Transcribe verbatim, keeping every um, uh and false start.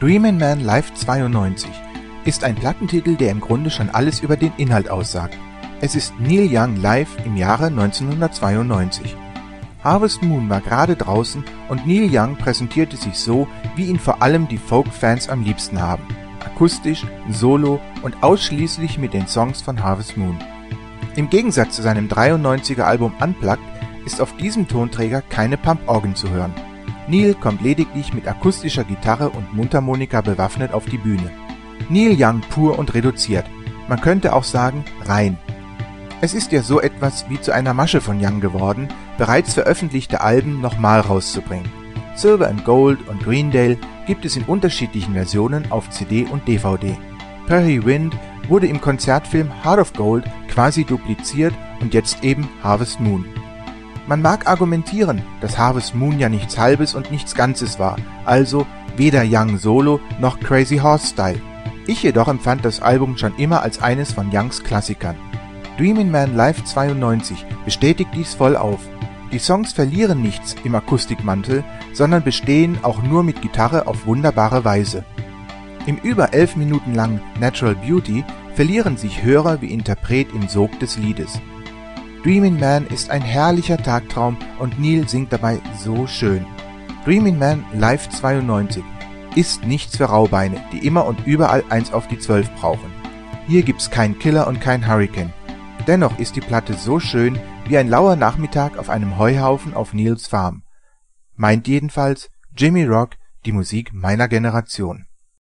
Dreamin' Man Live zweiundneunzig ist ein Plattentitel, der im Grunde schon alles über den Inhalt aussagt. Es ist Neil Young live im Jahre neunzehnhundertzweiundneunzig. Harvest Moon war gerade draußen und Neil Young präsentierte sich so, wie ihn vor allem die Folk-Fans am liebsten haben. Akustisch, solo und ausschließlich mit den Songs von Harvest Moon. Im Gegensatz zu seinem dreiundneunziger Album Unplugged ist auf diesem Tonträger keine Pump-Orgeln zu hören. Neil kommt lediglich mit akustischer Gitarre und Mundharmonika bewaffnet auf die Bühne. Neil Young pur und reduziert. Man könnte auch sagen, rein. Es ist ja so etwas wie zu einer Masche von Young geworden, bereits veröffentlichte Alben nochmal rauszubringen. Silver and Gold und Greendale gibt es in unterschiedlichen Versionen auf C D und D V D. Prairie Wind wurde im Konzertfilm Heart of Gold quasi dupliziert und jetzt eben Harvest Moon. Man mag argumentieren, dass Harvest Moon ja nichts Halbes und nichts Ganzes war, also weder Young Solo noch Crazy Horse Style. Ich jedoch empfand das Album schon immer als eines von Youngs Klassikern. Dreamin' Man Live zweiundneunzig bestätigt dies voll auf. Die Songs verlieren nichts im Akustikmantel, sondern bestehen auch nur mit Gitarre auf wunderbare Weise. Im über elf Minuten langen Natural Beauty verlieren sich Hörer wie Interpret im Sog des Liedes. Dreamin' Man ist ein herrlicher Tagtraum und Neil singt dabei so schön. Dreamin' Man Live zweiundneunzig ist nichts für Raubeine, die immer und überall eins auf die zwölf brauchen. Hier gibt's kein Killer und kein Hurricane. Dennoch ist die Platte so schön wie ein lauer Nachmittag auf einem Heuhaufen auf Neils Farm. Meint jedenfalls Jimmy Rock, die Musik meiner Generation.